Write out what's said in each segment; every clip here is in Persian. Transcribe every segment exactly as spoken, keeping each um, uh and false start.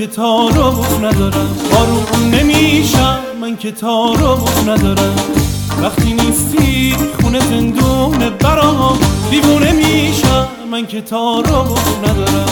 که تعارف ندارم، آروم نمیشم من که تعارف ندارم. وقتی نیستی خونه زندون برام، دیوونه میشم من که تعارف ندارم.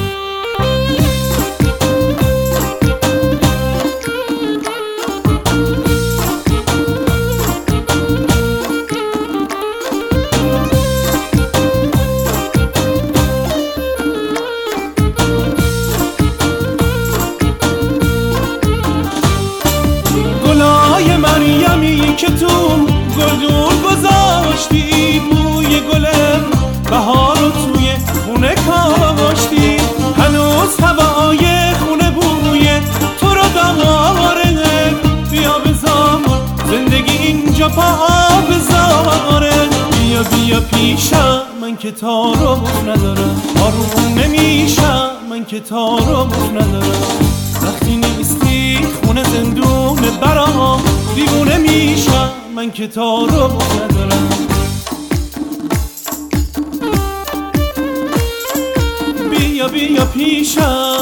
گلای مریمی که تو گلدون گذاشتی، بوی گل بهار رو توی خونه کاشتی. هنوز هوای خونه بوی تو رو داره، بیا بذار زندگی اینجا پا بذاره. بیا بیا پیشم من که تعارف ندارم، آروم نمیشم من که تعارف ندارم. وقتی نیستی خونه زندون برام، دیوونه میشم من که تعارف ندارم. بیا بیا پیشم